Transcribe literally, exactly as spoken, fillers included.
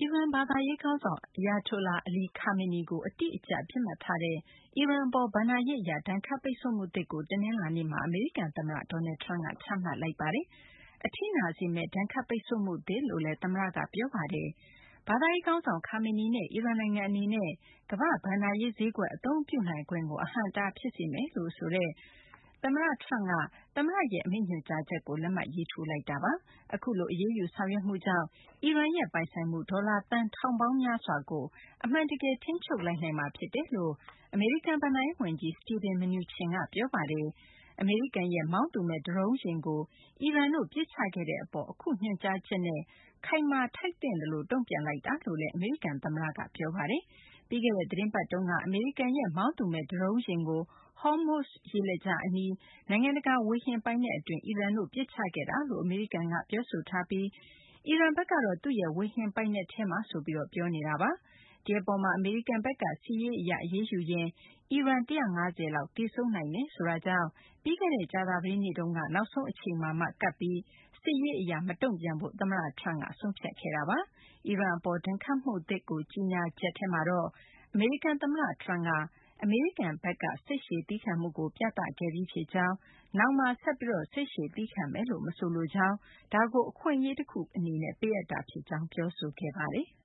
အီရန်ဘာသာရေးခေါင်းဆောင် Ayatollah Ali Khamenei ကို အတိအကျ ပစ်မှတ်ထားတဲ့ အီရန်အပေါ် ဘဏ္ဍာရေးအရ ဒဏ်ခတ်ပိတ်ဆို့မှုသစ်ကို တနင်္လာနေ့မှာ အမေရိကန်သမ္မတ Donald Trump က ချမှတ်လိုက်ပါတယ်။ အထိနာစေမယ့် ဒဏ်ခတ်ပိတ်ဆို့မှုသစ်လို့လည်း သမ္မတက ပြောပါတယ်။ ဘာသာရေးခေါင်းဆောင် Khamenei နဲ့ အီရန်နိုင်ငံအနေနဲ့ ကမ္ဘာ့ဘဏ္ဍာရေးဈေးကွက် အသုံးပြုနိုင်ခွင့်ကို အဟန့်အတား ဖြစ်စေမယ်လို့ဆိုတဲ့ သမ္မတ Trump က သမ္မတရဲ့ အမိန့်ညွှန်ကြားချက်ကို လက်မှတ်ရေးထိုးလိုက်တာပါ။ အခုလို အရေးယူဆောင်ရွက်မှုကြောင့် အီရန်ရဲ့ ပိုင်ဆိုင်မှု ဒေါ်လာသန်းထောင်ပေါင်းများစွာကို အမှန်တကယ် ထိန်းချုပ်လိုက်နိုင်မှာ ဖြစ်တယ်လို့ အမေရိကန် ဘဏ္ဍာရေးဝန်ကြီး Steven Mnuchin က ပြောပါတယ်။ အမေရိကန်ရဲ့ မောင်းသူမဲ့ ဒရုန်းယာဉ်ကို အီရန်တို့ ပစ်ချခဲ့တဲ့အပေါ် အခုညွှန်ကြားချက်နဲ့ ခိုင်မာထိုက်သင့်သလို တုံ့ပြန်လိုက်တာလို့လည်း အမေရိကန်သမ္မတက ပြောပါတယ်။ ပြီးခဲ့တဲ့ သီတင်းပတ်တုန်းက အမေရိကန်ရဲ့ မောင်းသူမဲ့ ဒရုန်းယာဉ်ကို Hormuz ရေလက်ကြားအနီး နိုင်ငံတကာ ဝေဟင်ပိုင်နက်အတွင်း အီရန်တို့ ပစ်ချခဲ့တာလို့ အမေရိကန်က ပြောဆိုထားပြီး အီရန်ဘက်ကတော့ သူ့ရဲ့ ဝေဟင်ပိုင်နက်ထဲမှာဆိုပြီး ပြောနေတာပါ။ ဒီအပေါ်မှာ အမေရိကန်ဘက်က စစ်ရေးအရ အရေးယူရင် အီရန် ၁၅၀ လောက် သေဆုံးနိုင်တယ်ဆိုတာကြောင့် ပြီးခဲ့တဲ့ ကြာသပတေးနေ့တုန်းက နောက်ဆုံးအချိန်မှာမှ ကပ်ပြီး စစ်ရေးအရ မတုံ့ပြန်ဖို့ သမ္မတ Trump က ဆုံးဖြတ်ခဲ့တာပါ။ အီရန်အပေါ် ဒဏ်ခတ်မှုသစ်ကို ကြေညာချက်ထဲမှာတော့ အမေရိကန်သမ္မတ Trump က အမေရိကန်ဘက်က စိတ်ရှည်သည်းခံမှုကို ပြသခဲ့ပြီးဖြစ်ကြောင်း၊ နောင်မှာ ဆက်ပြီး စိတ်ရှည်သည်းခံမယ်လို့ မဆိုလိုကြောင်း၊ ဒါကို အခွင့်အရေးတခုအနေနဲ့ ပေးအပ်တာဖြစ်ကြောင်း ပြောဆိုခဲ့ပါတယ်။